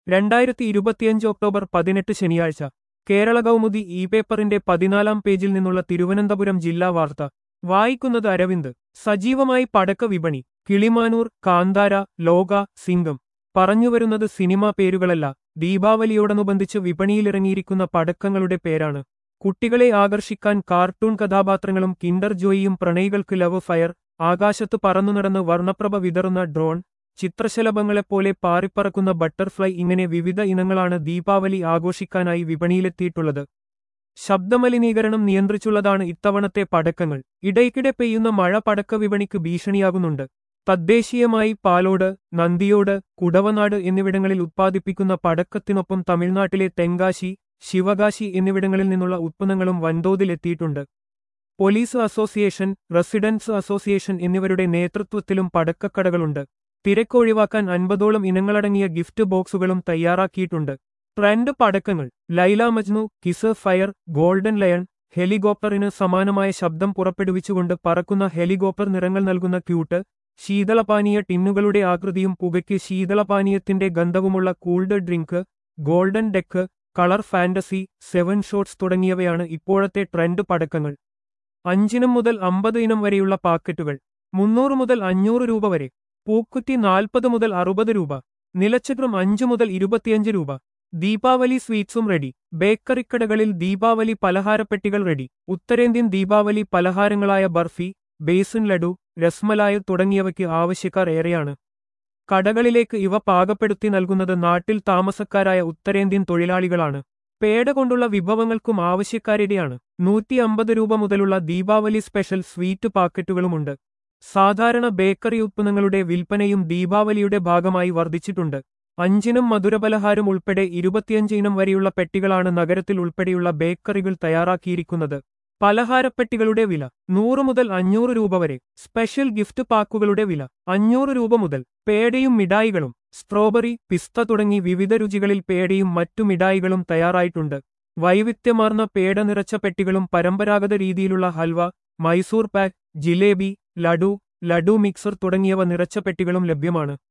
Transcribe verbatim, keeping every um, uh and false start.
രണ്ടായിരത്തി ഇരുപത്തിയഞ്ച് ഒക്ടോബർ പതിനെട്ട് ശനിയാഴ്ച കേരള കൗമുദി ഇ പേപ്പറിന്റെ പതിനാലാം പേജിൽ നിന്നുള്ള തിരുവനന്തപുരം ജില്ലാ വാർത്ത വായിക്കുന്നത് അരവിന്ദ്. സജീവമായി പടക്ക വിപണി. കിളിമാനൂർ, കാന്താര, ലോക, സിംഗം. പറഞ്ഞുവരുന്നത് സിനിമാ പേരുകളല്ല, ദീപാവലിയോടനുബന്ധിച്ച് വിപണിയിലിറങ്ങിയിരിക്കുന്ന പടക്കങ്ങളുടെ പേരാണ്. കുട്ടികളെ ആകർഷിക്കാൻ കാർട്ടൂൺ കഥാപാത്രങ്ങളും കിൻഡർ ജോയിയും പ്രണയികൾക്ക് ലവ് ഫയർ, ആകാശത്ത് പറന്നുനടന്ന് വർണ്ണപ്രഭ വിതറുന്ന ഡ്രോൺ, ചിത്രശലഭങ്ങളെപ്പോലെ പാറിപ്പറക്കുന്ന ബട്ടർഫ്ലൈ ഇങ്ങനെ വിവിധ ഇനങ്ങളാണ് ദീപാവലി ആഘോഷിക്കാനായി വിപണിയിലെത്തിയിട്ടുള്ളത്. ശബ്ദമലിനീകരണം നിയന്ത്രിച്ചുള്ളതാണ് ഇത്തവണത്തെ പടക്കങ്ങൾ. ഇടയ്ക്കിടെ പെയ്യുന്ന മഴ പടക്ക വിപണിക്ക് ഭീഷണിയാകുന്നുണ്ട്. തദ്ദേശീയമായി പാലോട്, നന്ദിയോട്, കുടവനാട് എന്നിവിടങ്ങളിൽ ഉത്പാദിപ്പിക്കുന്ന പടക്കത്തിനൊപ്പം തമിഴ്നാട്ടിലെ തെങ്കാശി, ശിവകാശി എന്നിവിടങ്ങളിൽ നിന്നുള്ള ഉത്പന്നങ്ങളും വൻതോതിൽ എത്തിയിട്ടുണ്ട്. പോലീസ് അസോസിയേഷൻ, റെസിഡൻസ് അസോസിയേഷൻ എന്നിവരുടെ നേതൃത്വത്തിലും പടക്കക്കടകളുണ്ട്. തിരക്കൊഴിവാക്കാൻ അൻപതോളം ഇനങ്ങളടങ്ങിയ ഗിഫ്റ്റ് ബോക്സുകളും തയ്യാറാക്കിയിട്ടുണ്ട്. ട്രെൻഡ് പടക്കങ്ങൾ. Laila Majnu, kiss fire, golden lion. ഹെലികോപ്റ്ററിന് സമാനമായ ശബ്ദം പുറപ്പെടുവിച്ചുകൊണ്ട് പറക്കുന്ന ഹെലികോപ്റ്റർ നിറങ്ങൾ നൽകുന്ന ക്യൂട്ട്. ശീതളപാനീയ ടിന്നുകളുടെ ആകൃതിയും പുകയ്ക്ക് ശീതളപാനീയത്തിന്റെ ഗന്ധവുമുള്ള cooled drink. Golden deck, colour fantasy, seven shots തുടങ്ങിയവയാണ് ഇപ്പോഴത്തെ ട്രെൻഡ് പടക്കങ്ങൾ. അഞ്ചിനം മുതൽ അമ്പത് ഇനം വരെയുള്ള പാക്കറ്റുകൾ. മുന്നൂറ് മുതൽ അഞ്ഞൂറ് രൂപ വരെ. പൂക്കുറ്റി നാൽപ്പത് മുതൽ അറുപത് രൂപ. നിലച്ചക്രം അഞ്ചു മുതൽ ഇരുപത്തിയഞ്ച് രൂപ. ദീപാവലി സ്വീറ്റ്സും റെഡി. ബേക്കറിക്കടകളിൽ ദീപാവലി പലഹാരപ്പെട്ടികൾ റെഡി. ഉത്തരേന്ത്യൻ ദീപാവലി പലഹാരങ്ങളായ ബർഫി, ബേസൻ ലഡു, രസ്മലായ് തുടങ്ങിയവയ്ക്ക് ആവശ്യക്കാർ ഏറെയാണ്. കടകളിലേക്ക് ഇവ പാകപ്പെടുത്തി നൽകുന്നത് നാട്ടിൽ താമസക്കാരായ ഉത്തരേന്ത്യൻ തൊഴിലാളികളാണ്. പേട കൊണ്ടുള്ള വിഭവങ്ങൾക്കും ആവശ്യക്കാരിടെയാണ്. നൂറ്റി അമ്പത് രൂപ മുതലുള്ള ദീപാവലി സ്പെഷ്യൽ സ്വീറ്റ് പാക്കറ്റുകളുമുണ്ട്. സാധാരണ ബേക്കറി ഉത്പന്നങ്ങളുടെ വിൽപ്പനയും ദീപാവലിയുടെ ഭാഗമായി വർദ്ധിച്ചിട്ടുണ്ട്. അഞ്ചിനം മധുരപലഹാരം ഉൾപ്പെടെ ഇരുപത്തിയഞ്ച് ഇനം വരെയുള്ള പെട്ടികളാണ് നഗരത്തിൽ ഉൾപ്പെടെയുള്ള ബേക്കറികൾ തയ്യാറാക്കിയിരിക്കുന്നത്. പലഹാരപ്പെട്ടികളുടെ വില നൂറ് മുതൽ അഞ്ഞൂറ് രൂപ വരെ. സ്പെഷ്യൽ ഗിഫ്റ്റ് പാക്കുകളുടെ വില അഞ്ഞൂറ് രൂപ മുതൽ. പേടയും മിഠായികളും. സ്ട്രോബെറി, പിസ്ത തുടങ്ങി വിവിധ രുചികളിൽ പേടയും മറ്റു മിഠായികളും തയ്യാറായിട്ടുണ്ട്. വൈവിധ്യമാർന്ന പേട നിറച്ച പെട്ടികളും പരമ്പരാഗത രീതിയിലുള്ള ഹൽവ, മൈസൂർ പാക്ക്, ജിലേബി, ലഡു, ലഡു മിക്സർ തുടങ്ങിയവ നിറച്ച പെട്ടികളും ലഭ്യമാണ്.